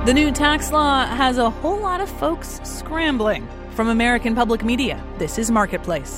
The new tax law has a whole lot of folks scrambling. From American Public Media, this is Marketplace.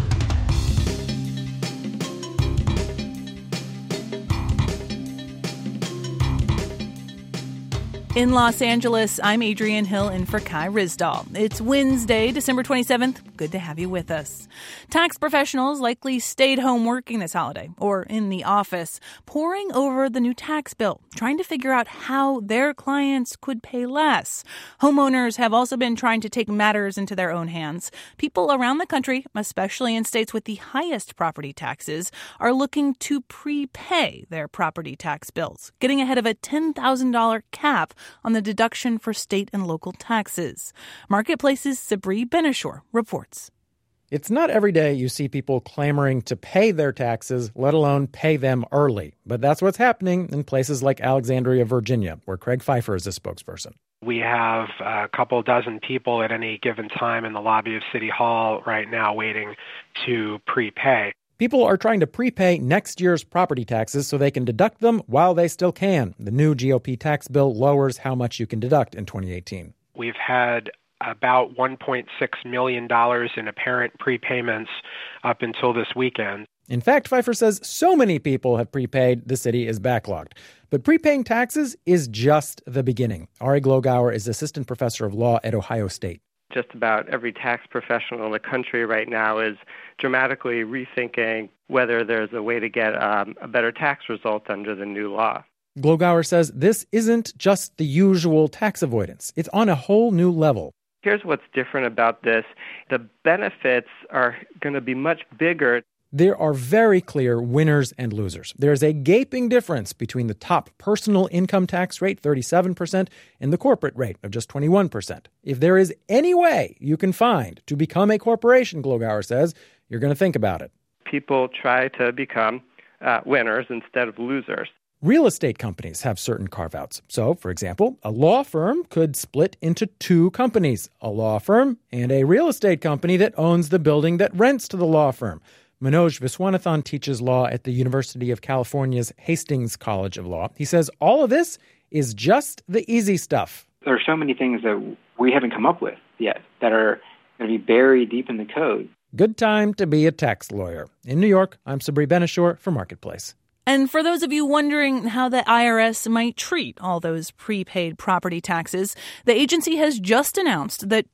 In Los Angeles, I'm Adrienne Hill in for Kai Ryssdal. It's Wednesday, December 27th. Good to have you with us. Tax professionals likely stayed home working this holiday, or in the office, poring over the new tax bill, trying to figure out how their clients could pay less. Homeowners have also been trying to take matters into their own hands. People around the country, especially in states with the highest property taxes, are looking to prepay their property tax bills, getting ahead of a $10,000 cap on the deduction for state and local taxes. Marketplace's Sabri Benishore reports. It's not every day you see people clamoring to pay their taxes, let alone pay them early. But that's what's happening in places like Alexandria, Virginia, where Craig Pfeiffer is a spokesperson. We have a couple dozen people at any given time in the lobby of City Hall right now waiting to prepay. People are trying to prepay next year's property taxes so they can deduct them while they still can. The new GOP tax bill lowers how much you can deduct in 2018. We've had about $1.6 million in apparent prepayments up until this weekend. In fact, Pfeiffer says so many people have prepaid, the city is backlogged. But prepaying taxes is just the beginning. Ari Glogauer is assistant professor of law at Ohio State. Just about every tax professional in the country right now is dramatically rethinking whether there's a way to get a better tax result under the new law. Glogauer says this isn't just the usual tax avoidance. It's on a whole new level. Here's what's different about this. The benefits are going to be much bigger. There are very clear winners and losers. There's a gaping difference between the top personal income tax rate, 37%, and the corporate rate of just 21%. If there is any way you can find to become a corporation, Glogauer says, you're going to think about it. People try to become winners instead of losers. Real estate companies have certain carve-outs. So, for example, a law firm could split into two companies, a law firm and a real estate company that owns the building that rents to the law firm. Manoj Viswanathan teaches law at the University of California's Hastings College of Law. He says all of this is just the easy stuff. There are so many things that we haven't come up with yet that are going to be buried deep in the code. Good time to be a tax lawyer. In New York, I'm Sabri Benishore for Marketplace. And for those of you wondering how the IRS might treat all those prepaid property taxes, the agency has just announced that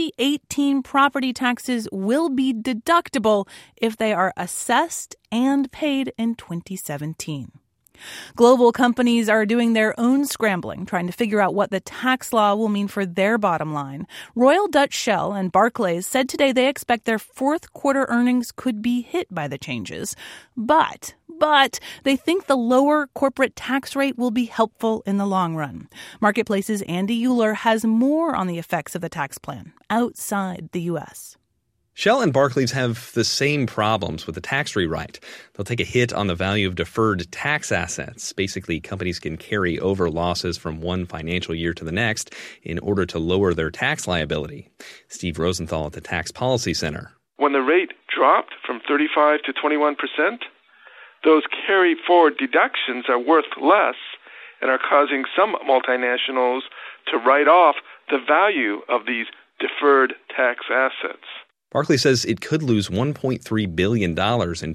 2018 property taxes will be deductible if they are assessed and paid in 2017. Global companies are doing their own scrambling, trying to figure out what the tax law will mean for their bottom line. Royal Dutch Shell and Barclays said today they expect their fourth quarter earnings could be hit by the changes. But they think the lower corporate tax rate will be helpful in the long run. Marketplace's Andy Euler has more on the effects of the tax plan outside the U.S. Shell and Barclays have the same problems with the tax rewrite. They'll take a hit on the value of deferred tax assets. Basically, companies can carry over losses from one financial year to the next in order to lower their tax liability. Steve Rosenthal at the Tax Policy Center. When the rate dropped from 35 to 21%, those carry forward deductions are worth less and are causing some multinationals to write off the value of these deferred tax assets. Barclays says it could lose $1.3 billion in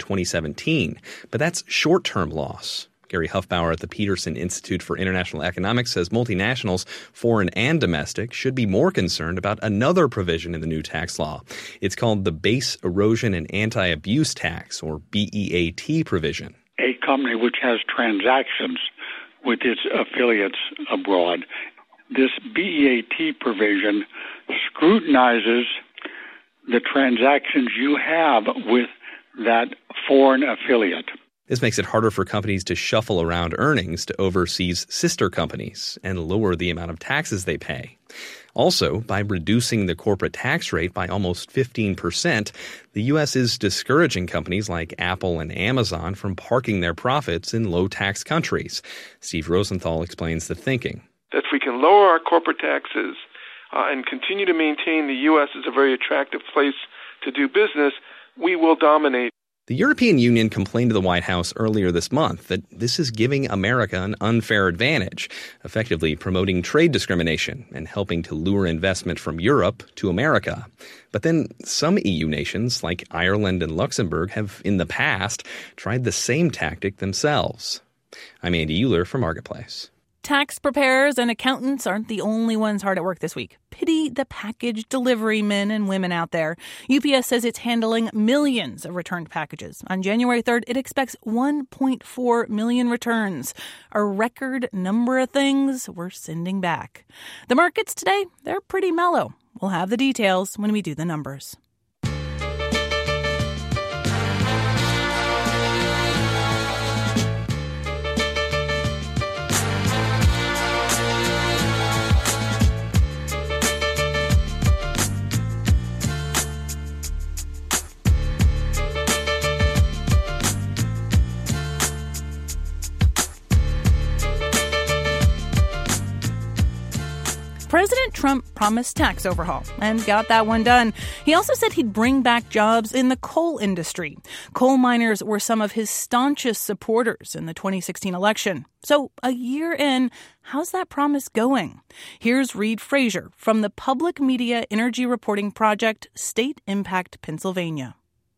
2017, but that's short-term loss. Gary Huffbauer at the Peterson Institute for International Economics says multinationals, foreign and domestic, should be more concerned about another provision in the new tax law. It's called the Base Erosion and Anti-Abuse Tax, or BEAT provision. A company which has transactions with its affiliates abroad. This BEAT provision scrutinizes the transactions you have with that foreign affiliate. This makes it harder for companies to shuffle around earnings to overseas sister companies and lower the amount of taxes they pay. Also, by reducing the corporate tax rate by almost 15%, the U.S. is discouraging companies like Apple and Amazon from parking their profits in low-tax countries. Steve Rosenthal explains the thinking. That if we can lower our corporate taxes and continue to maintain the U.S. as a very attractive place to do business, we will dominate. The European Union complained to the White House earlier this month that this is giving America an unfair advantage, effectively promoting trade discrimination and helping to lure investment from Europe to America. But then some EU nations, like Ireland and Luxembourg, have in the past tried the same tactic themselves. I'm Andy Euler for Marketplace. Tax preparers and accountants aren't the only ones hard at work this week. Pity the package delivery men and women out there. UPS says it's handling millions of returned packages. On January 3rd, it expects 1.4 million returns, a record number of things we're sending back. The markets today, they're pretty mellow. We'll have the details when we do the numbers. President Trump promised tax overhaul and got that one done. He also said he'd bring back jobs in the coal industry. Coal miners were some of his staunchest supporters in the 2016 election. So a year in, how's that promise going? Here's Reed Frazier from the Public Media Energy Reporting Project, State Impact, Pennsylvania.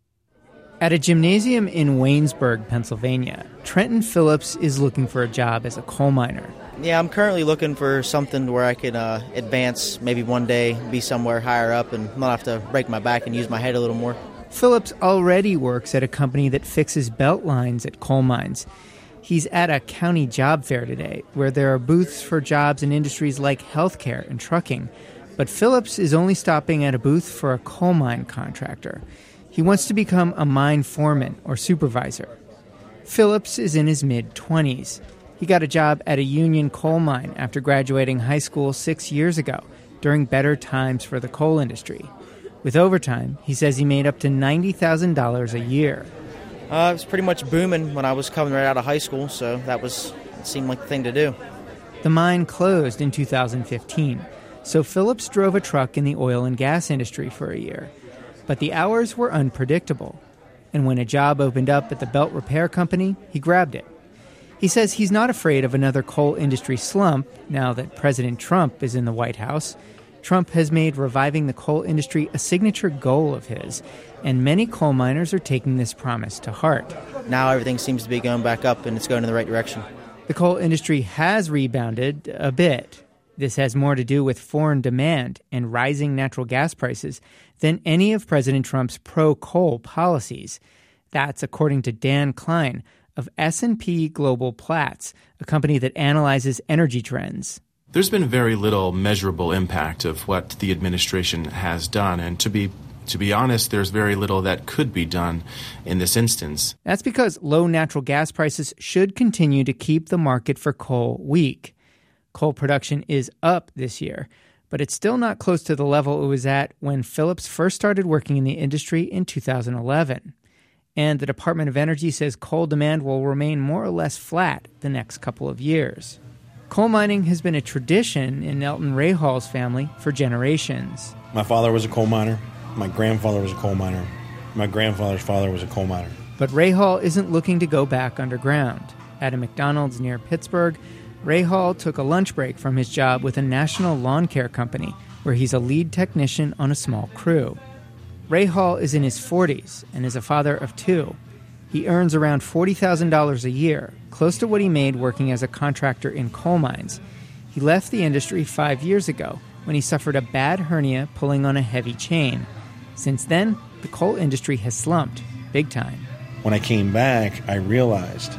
At a gymnasium in Waynesburg, Pennsylvania, Trenton Phillips is looking for a job as a coal miner. Yeah, I'm currently looking for something where I can advance, maybe one day be somewhere higher up and not have to break my back and use my head a little more. Phillips already works at a company that fixes belt lines at coal mines. He's at a county job fair today where there are booths for jobs in industries like healthcare and trucking. But Phillips is only stopping at a booth for a coal mine contractor. He wants to become a mine foreman or supervisor. Phillips is in his mid-20s. He got a job at a union coal mine after graduating high school 6 years ago, during better times for the coal industry. With overtime, he says he made up to $90,000 a year. It was pretty much booming when I was coming right out of high school, so it seemed like the thing to do. The mine closed in 2015, so Phillips drove a truck in the oil and gas industry for a year. But the hours were unpredictable, and when a job opened up at the belt repair company, he grabbed it. He says he's not afraid of another coal industry slump now that President Trump is in the White House. Trump has made reviving the coal industry a signature goal of his, and many coal miners are taking this promise to heart. Now everything seems to be going back up, and it's going in the right direction. The coal industry has rebounded a bit. This has more to do with foreign demand and rising natural gas prices than any of President Trump's pro-coal policies. That's according to Dan Klein of S&P Global Platts, a company that analyzes energy trends. There's been very little measurable impact of what the administration has done, and to be honest, there's very little that could be done in this instance. That's because low natural gas prices should continue to keep the market for coal weak. Coal production is up this year, but it's still not close to the level it was at when Phillips first started working in the industry in 2011. And the Department of Energy says coal demand will remain more or less flat the next couple of years. Coal mining has been a tradition in Elton Rahall's family for generations. My father was a coal miner. My grandfather was a coal miner. My grandfather's father was a coal miner. But Rahall isn't looking to go back underground. At a McDonald's near Pittsburgh, Rahall took a lunch break from his job with a national lawn care company, where he's a lead technician on a small crew. Rahall is in his 40s and is a father of two. He earns around $40,000 a year, close to what he made working as a contractor in coal mines. He left the industry 5 years ago when he suffered a bad hernia pulling on a heavy chain. Since then, the coal industry has slumped big time. When I came back, I realized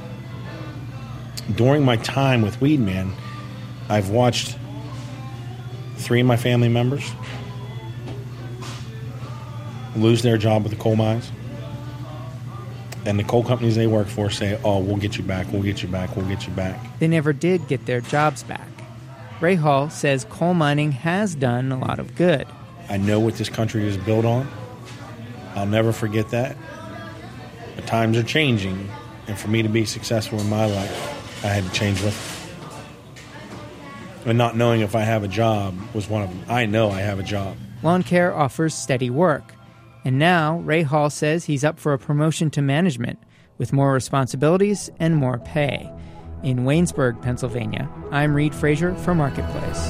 during my time with Weedman, I've watched 3 of my family members lose their job with the coal mines. And the coal companies they work for say, oh, we'll get you back, we'll get you back, we'll get you back. They never did get their jobs back. Rahall says coal mining has done a lot of good. I know what this country is built on. I'll never forget that. The times are changing, and for me to be successful in my life, I had to change with it. And not knowing if I have a job was one of them. I know I have a job. Lawn care offers steady work. And now, Ray Hall says he's up for a promotion to management with more responsibilities and more pay. In Waynesburg, Pennsylvania, I'm Reed Frazier for Marketplace.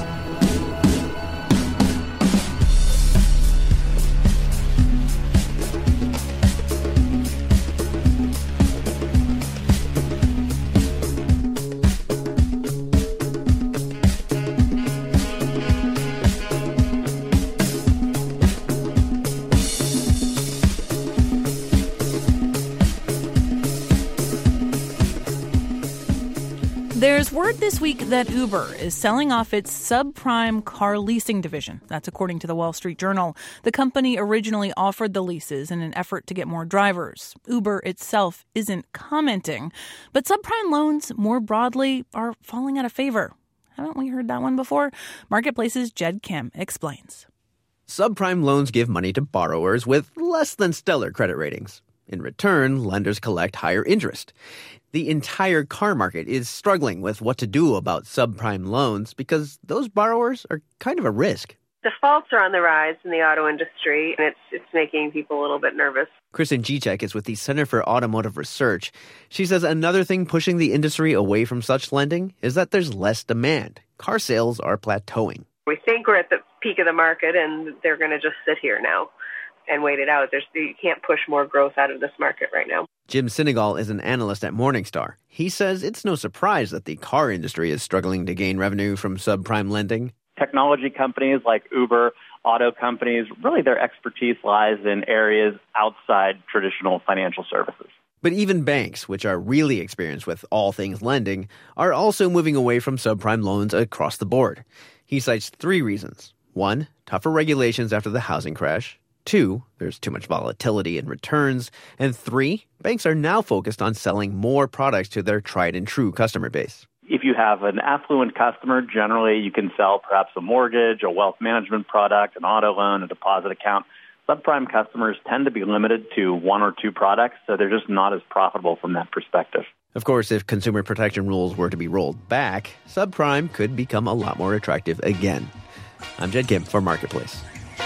There's word this week that Uber is selling off its subprime car leasing division. That's according to the Wall Street Journal. The company originally offered the leases in an effort to get more drivers. Uber itself isn't commenting. But subprime loans, more broadly, are falling out of favor. Haven't we heard that one before? Marketplace's Jed Kim explains. Subprime loans give money to borrowers with less than stellar credit ratings. In return, lenders collect higher interest. The entire car market is struggling with what to do about subprime loans because those borrowers are kind of a risk. Defaults are on the rise in the auto industry, and it's making people a little bit nervous. Kristen Gicek is with the Center for Automotive Research. She says another thing pushing the industry away from such lending is that there's less demand. Car sales are plateauing. We think we're at the peak of the market, and they're going to just sit here now and wait it out. You can't push more growth out of this market right now. Jim Sinegal is an analyst at Morningstar. He says it's no surprise that the car industry is struggling to gain revenue from subprime lending. Technology companies like Uber, auto companies, really their expertise lies in areas outside traditional financial services. But even banks, which are really experienced with all things lending, are also moving away from subprime loans across the board. He cites 3 reasons. 1, tougher regulations after the housing crash. 2, there's too much volatility in returns. And 3, banks are now focused on selling more products to their tried-and-true customer base. If you have an affluent customer, generally you can sell perhaps a mortgage, a wealth management product, an auto loan, a deposit account. Subprime customers tend to be limited to 1 or 2 products, so they're just not as profitable from that perspective. Of course, if consumer protection rules were to be rolled back, subprime could become a lot more attractive again. I'm Jed Kim for Marketplace.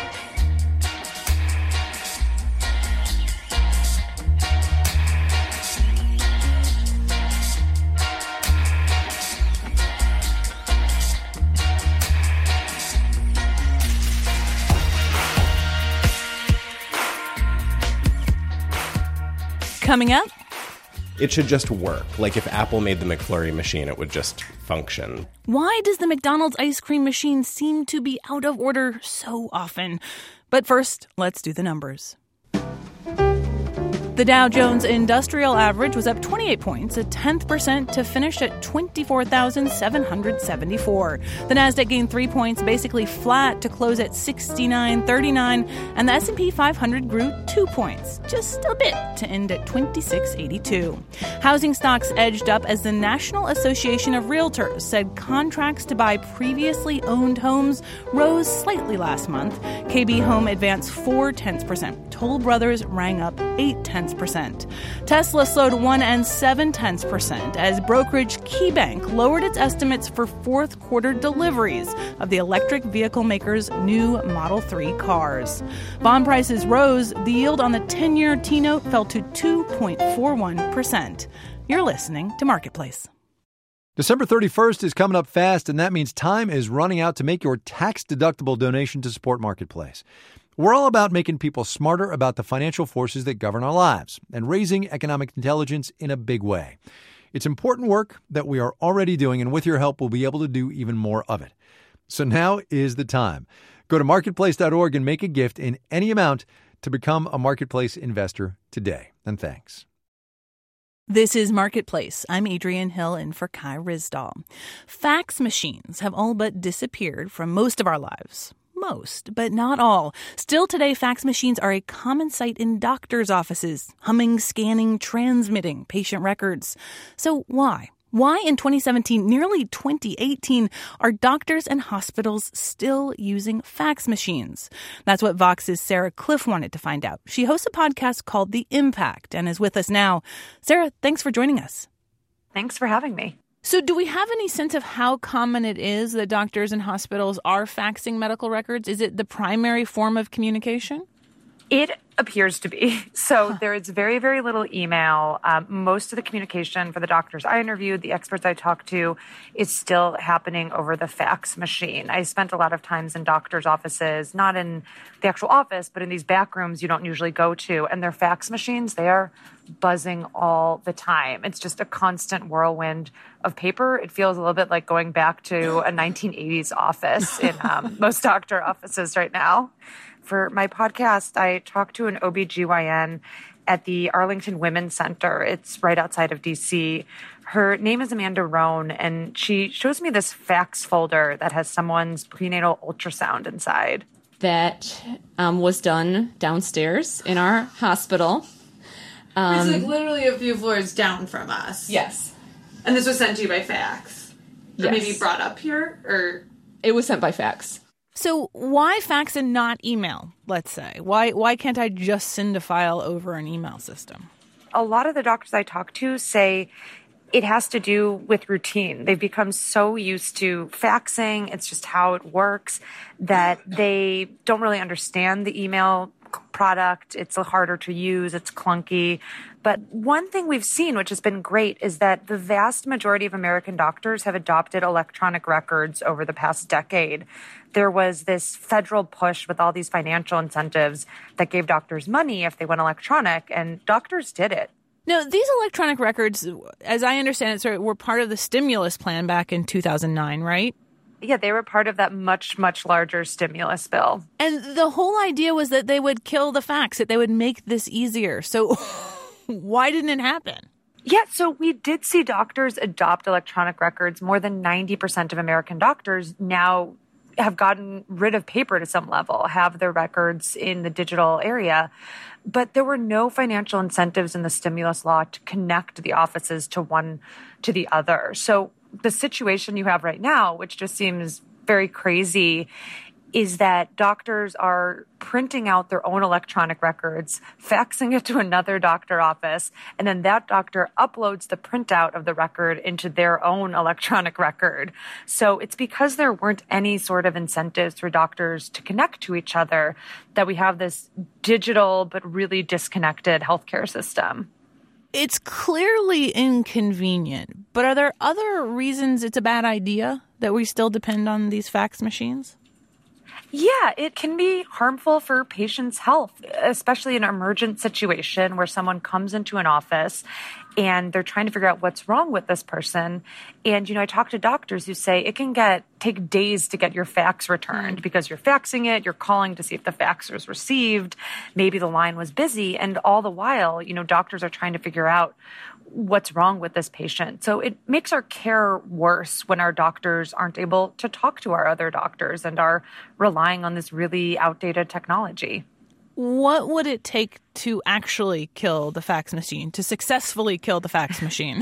Coming up, it should just work. Like if Apple made the McFlurry machine, it would just function. Why does the McDonald's ice cream machine seem to be out of order so often? But first, let's do the numbers. The Dow Jones Industrial Average was up 28 points, a 0.1% to finish at 24,774. The Nasdaq gained 3 points, basically flat to close at 69.39, and the S&P 500 grew 2 points, just a bit, to end at 26.82. Housing stocks edged up as the National Association of Realtors said contracts to buy previously owned homes rose slightly last month. KB Home advanced 0.4%. Toll Brothers rang up 0.8%. Tesla slowed 1 0.7% as brokerage KeyBank lowered its estimates for fourth quarter deliveries of the electric vehicle maker's new Model 3 cars. Bond prices rose. The yield on the 10-year T-note fell to 2.41%. You're listening to Marketplace. December 31st is coming up fast, and that means time is running out to make your tax-deductible donation to support Marketplace. We're all about making people smarter about the financial forces that govern our lives and raising economic intelligence in a big way. It's important work that we are already doing, and with your help, we'll be able to do even more of it. So now is the time. Go to marketplace.org and make a gift in any amount to become a Marketplace investor today. And thanks. This is Marketplace. I'm Adrienne Hill in for Kai Rizdal. Fax machines have all but disappeared from most of our lives. Most, but not all. Still today, fax machines are a common sight in doctors' offices, humming, scanning, transmitting patient records. So why? Why in 2017, nearly 2018, are doctors and hospitals still using fax machines? That's what Vox's Sarah Cliff wanted to find out. She hosts a podcast called The Impact and is with us now. Sarah, thanks for joining us. Thanks for having me. So do we have any sense of how common it is that doctors and hospitals are faxing medical records? Is it the primary form of communication? It appears to be. So there is very, very little email. Most of the communication for the doctors I interviewed, the experts I talked to, is still happening over the fax machine. I spent a lot of times in doctors' offices, not in the actual office, but in these back rooms you don't usually go to. And their fax machines, they are buzzing all the time. It's just a constant whirlwind of paper. It feels a little bit like going back to a 1980s office in most doctor offices right now. For my podcast, I talked to an OBGYN at the Arlington Women's Center. It's right outside of D.C. Her name is Amanda Rohn, and she shows me this fax folder that has someone's prenatal ultrasound inside. That was done downstairs in our hospital. It's like literally a few floors down from us. Yes. And this was sent to you by fax? Or Yes. maybe brought up here? Or it was sent by fax. So why fax and not email, let's say? Why can't I just send a file over an email system? A lot of the doctors I talk to say it has to do with routine. They've become so used to faxing, it's just how it works, that they don't really understand the email product. It's harder to use, it's clunky. But one thing we've seen, which has been great, is that the vast majority of American doctors have adopted electronic records over the past decade. There was this federal push with all these financial incentives that gave doctors money if they went electronic, and doctors did it. Now, these electronic records, as I understand it, were part of the stimulus plan back in 2009, right? Yeah, they were part of that much, much larger stimulus bill. And the whole idea was that they would kill the fax, that they would make this easier. So why didn't it happen? Yeah, so we did see doctors adopt electronic records. More than 90% of American doctors now have gotten rid of paper to some level, have their records in the digital area. But there were no financial incentives in the stimulus law to connect the offices to one to the other. So the situation you have right now, which just seems very crazy, is that doctors are printing out their own electronic records, faxing it to another doctor office, and then that doctor uploads the printout of the record into their own electronic record. So it's because there weren't any sort of incentives for doctors to connect to each other that we have this digital but really disconnected healthcare system. It's clearly inconvenient, but are there other reasons it's a bad idea that we still depend on these fax machines? Yeah, it can be harmful for patients' health, especially in an emergent situation where someone comes into an office and they're trying to figure out what's wrong with this person. And, I talk to doctors who say it can take days to get your fax returned because you're faxing it, you're calling to see if the fax was received, maybe the line was busy, and all the while, doctors are trying to figure out what's wrong with this patient. So it makes our care worse when our doctors aren't able to talk to our other doctors and are relying on this really outdated technology. What would it take to actually kill the fax machine, to successfully kill the fax machine?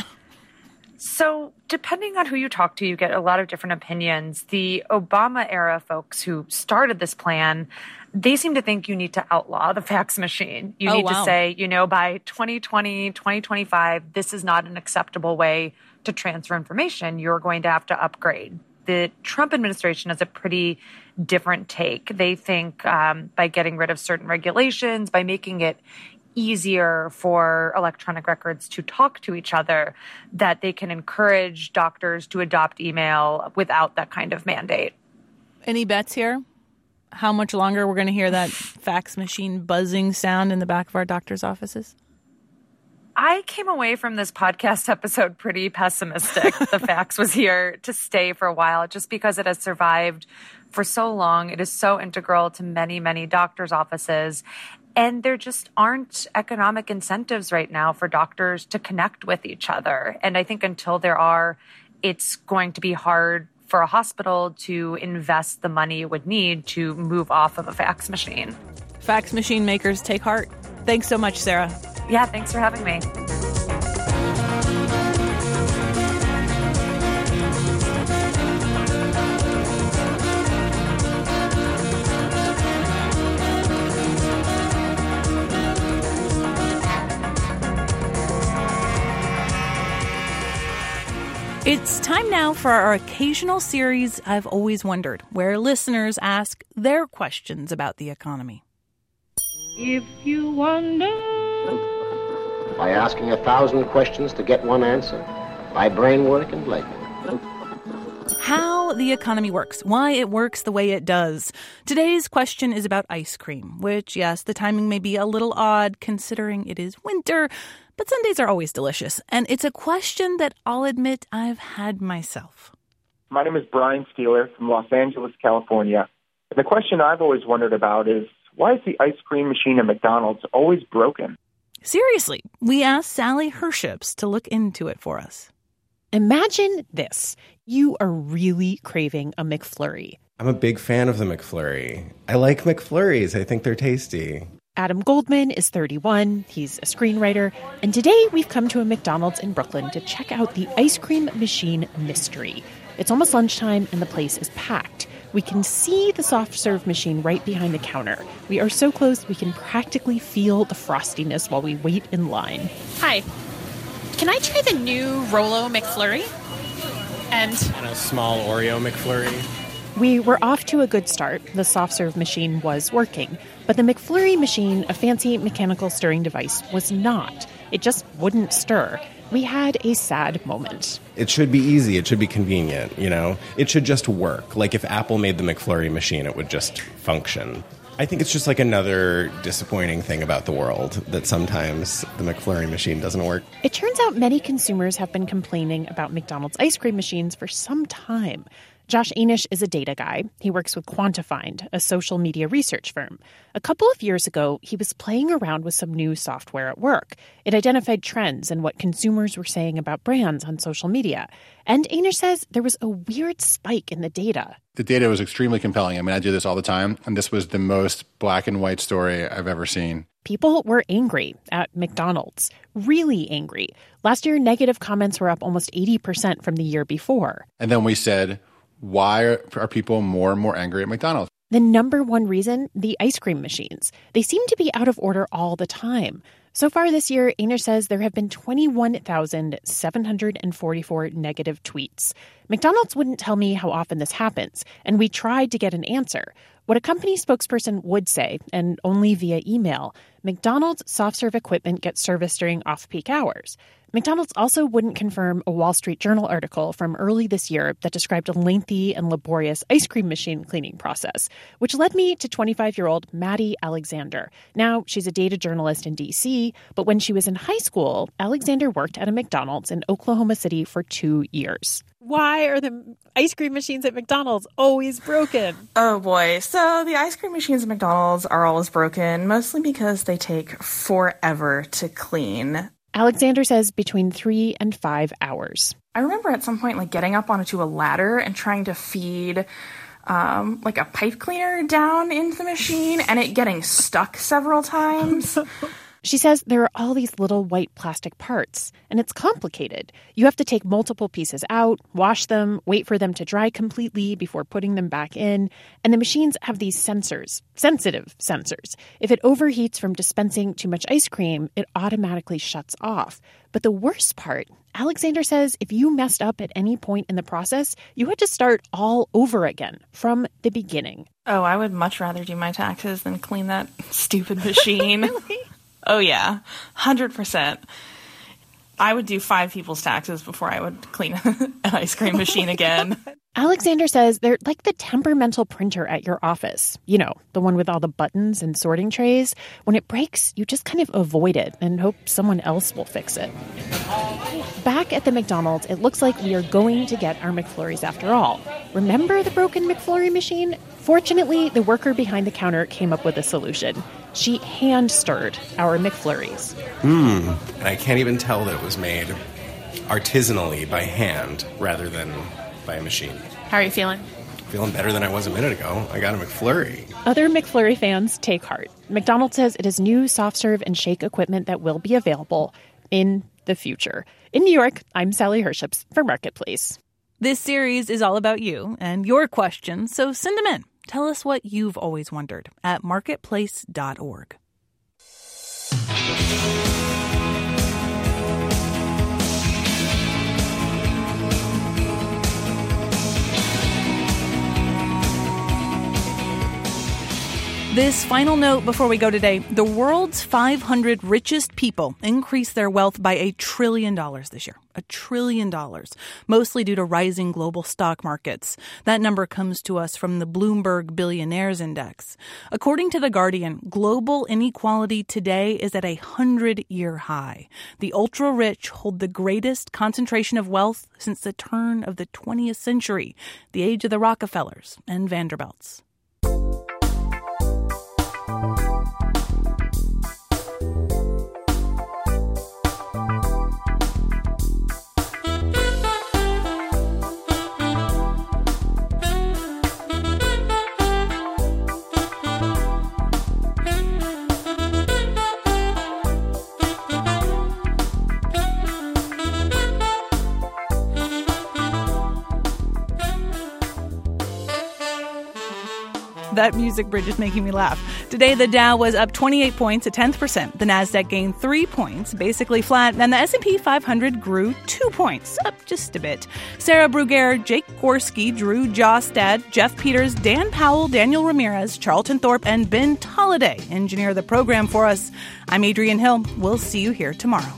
So depending on who you talk to, you get a lot of different opinions. The Obama-era folks who started this plan, they seem to think you need to outlaw the fax machine. You need to say, by 2020, 2025, this is not an acceptable way to transfer information. You're going to have to upgrade. The Trump administration has a pretty different take. They think by getting rid of certain regulations, by making it easier for electronic records to talk to each other, that they can encourage doctors to adopt email without that kind of mandate. Any bets here? How much longer we're going to hear that fax machine buzzing sound in the back of our doctor's offices? I came away from this podcast episode pretty pessimistic. The fax was here to stay for a while just because it has survived for so long. It is so integral to many, many doctors' offices. And there just aren't economic incentives right now for doctors to connect with each other. And I think until there are, it's going to be hard for a hospital to invest the money it would need to move off of a fax machine. Fax machine makers, take heart. Thanks so much, Sarah. Yeah, thanks for having me. It's time now for our occasional series, I've Always Wondered, where listeners ask their questions about the economy. If you wonder. By asking 1,000 questions to get one answer. By brain work and legwork. How the economy works, why it works the way it does. Today's question is about ice cream, which, yes, the timing may be a little odd considering it is winter, but sundaes are always delicious. And it's a question that I'll admit I've had myself. My name is Brian Steeler from Los Angeles, California. And the question I've always wondered about is, why is the ice cream machine at McDonald's always broken? Seriously, we asked Sally Herships to look into it for us. Imagine this. You are really craving a McFlurry. I'm a big fan of the McFlurry. I like McFlurries. I think they're tasty. Adam Goldman is 31. He's a screenwriter. And today we've come to a McDonald's in Brooklyn to check out the ice cream machine mystery. It's almost lunchtime and the place is packed. We can see the soft-serve machine right behind the counter. We are so close we can practically feel the frostiness while we wait in line. Hi. Can I try the new Rolo McFlurry? And a small Oreo McFlurry. We were off to a good start. The soft-serve machine was working. But the McFlurry machine, a fancy mechanical stirring device, was not. It just wouldn't stir. We had a sad moment. It should be easy. It should be convenient, you know? It should just work. Like if Apple made the McFlurry machine, it would just function. I think it's just like another disappointing thing about the world that sometimes the McFlurry machine doesn't work. It turns out many consumers have been complaining about McDonald's ice cream machines for some time. Josh Anish is a data guy. He works with Quantifind, a social media research firm. A couple of years ago, he was playing around with some new software at work. It identified trends and what consumers were saying about brands on social media. And Anish says there was a weird spike in the data. The data was extremely compelling. I mean, I do this all the time, and this was the most black and white story I've ever seen. People were angry at McDonald's, really angry. Last year, negative comments were up almost 80% from the year before. And then we said, why are people more and more angry at McDonald's? The number one reason, the ice cream machines. They seem to be out of order all the time. So far this year, Anish says there have been 21,744 negative tweets. McDonald's wouldn't tell me how often this happens, and we tried to get an answer. What a company spokesperson would say, and only via email, McDonald's soft-serve equipment gets serviced during off-peak hours. McDonald's also wouldn't confirm a Wall Street Journal article from early this year that described a lengthy and laborious ice cream machine cleaning process, which led me to 25-year-old Maddie Alexander. Now, she's a data journalist in D.C., but when she was in high school, Alexander worked at a McDonald's in Oklahoma City for 2 years. Why are the ice cream machines at McDonald's always broken? Oh, boy. So the ice cream machines at McDonald's are always broken, mostly because they take forever to clean. Alexander says between 3 and 5 hours. I remember at some point, getting up onto a ladder and trying to feed, a pipe cleaner down into the machine and it getting stuck several times. She says there are all these little white plastic parts, and it's complicated. You have to take multiple pieces out, wash them, wait for them to dry completely before putting them back in. And the machines have these sensors, sensitive sensors. If it overheats from dispensing too much ice cream, it automatically shuts off. But the worst part, Alexander says if you messed up at any point in the process, you had to start all over again from the beginning. Oh, I would much rather do my taxes than clean that stupid machine. Really? Oh, yeah, 100%. I would do 5 people's taxes before I would clean an ice cream machine again. Alexander says they're like the temperamental printer at your office. You know, the one with all the buttons and sorting trays. When it breaks, you just kind of avoid it and hope someone else will fix it. Back at the McDonald's, it looks like we are going to get our McFlurries after all. Remember the broken McFlurry machine? Fortunately, the worker behind the counter came up with a solution. She hand-stirred our McFlurries. And I can't even tell that it was made artisanally by hand rather than by a machine. How are you feeling? Feeling better than I was a minute ago. I got a McFlurry. Other McFlurry fans take heart. McDonald's says it has new soft-serve and shake equipment that will be available in the future. In New York, I'm Sally Herships for Marketplace. This series is all about you and your questions, so send them in. Tell us what you've always wondered at marketplace.org. This final note before we go today. The world's 500 richest people increased their wealth by $1 trillion this year. $1 trillion, mostly due to rising global stock markets. That number comes to us from the Bloomberg Billionaires Index. According to The Guardian, global inequality today is at a 100-year high. The ultra-rich hold the greatest concentration of wealth since the turn of the 20th century, the age of the Rockefellers and Vanderbilts. That music bridge is making me laugh. Today, the Dow was up 28 points, 0.1%. The Nasdaq gained 3 points, basically flat. And the S&P 500 grew 2 points, up just a bit. Sarah Bruguiere, Jake Gorski, Drew Jostad, Jeff Peters, Dan Powell, Daniel Ramirez, Charlton Thorpe, and Ben Tolliday engineer the program for us. I'm Adrienne Hill. We'll see you here tomorrow.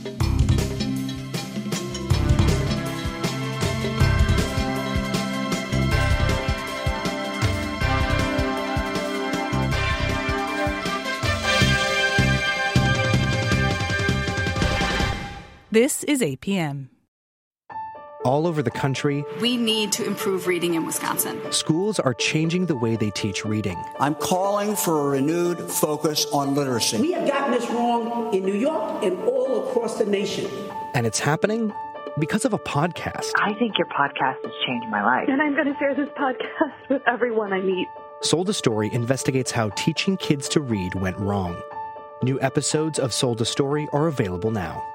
This is APM. All over the country, we need to improve reading in Wisconsin. Schools are changing the way they teach reading. I'm calling for a renewed focus on literacy. We have gotten this wrong in New York and all across the nation. And it's happening because of a podcast. I think your podcast has changed my life. And I'm going to share this podcast with everyone I meet. Sold a Story investigates how teaching kids to read went wrong. New episodes of Sold a Story are available now.